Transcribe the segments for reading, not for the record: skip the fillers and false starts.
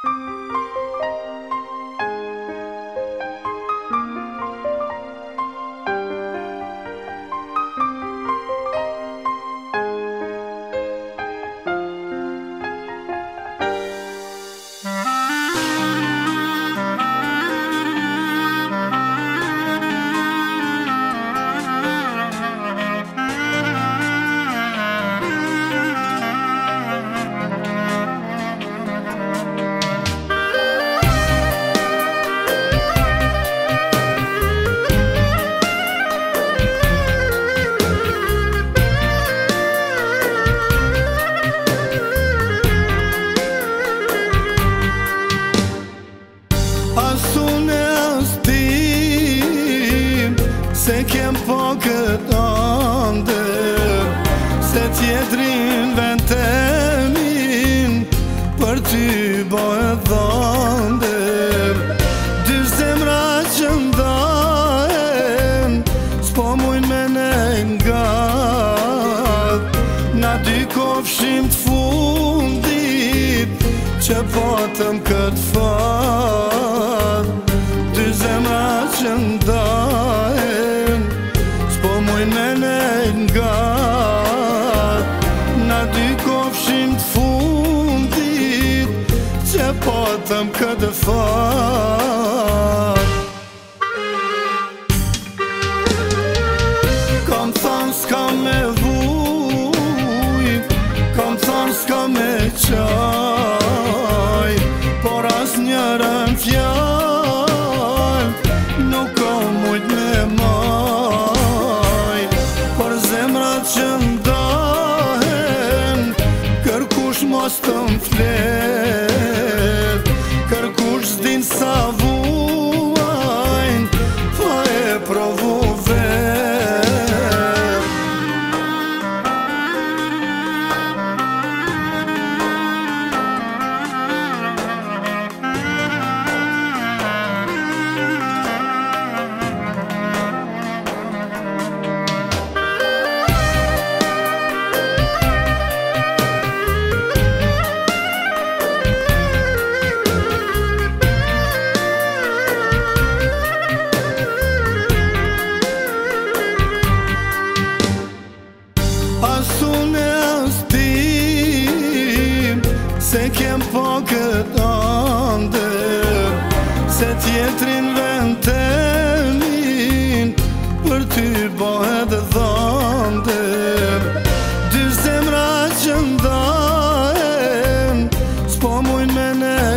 Se kem po këtë andër, se tjetrin ventemin për ty bëhet dhëndër. Dy zemra që ndahen, s'po mujn me nengat. Na dy kofshim t'fundit që patëm këtë fat. Dy zemra që ndahen, s'po mujn me nengat. Na dy kofshim t'fundit që patëm këtë fat. Kam than s'ka me vuj, kam than s'ka me qaj, por as njërën fjall nuk kam mujt me maj. Por zemrat që ndahen, kërkush mos të m'flet, kërkush s'din sa vuajn, pa e provu vet. As unë as tim, se kem po këtë andër, se tjetrin ventemin për ty bëhet dhëndër. Dy zemra që ndahen, s'po mujn me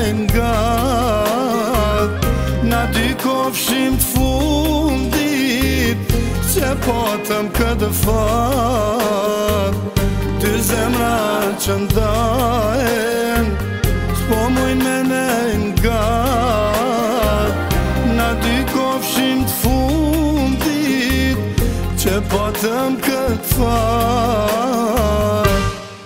nengat. Na dy kofshim t'fundit që patëm këtë fat. Dy zemra që ndahen, s'po mujn me nengat. Na dy kofshim t'fundit që patëm këtë fat.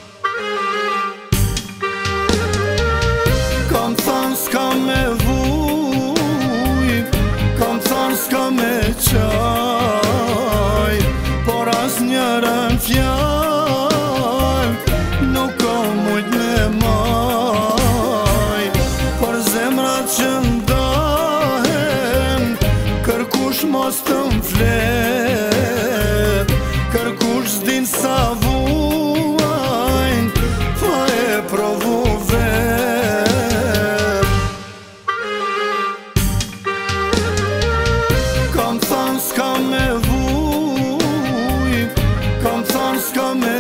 Kam than s'ka me vuj, kam than s'ka me qaj, por as njërën fjall nuk kam mujt me maj. Por zemrat që ndahen, kërkush mos të m'flet, kërkush s'din sa vuajn, pa e provu vet. Kam than s'ka me vuj, kam than s'ka me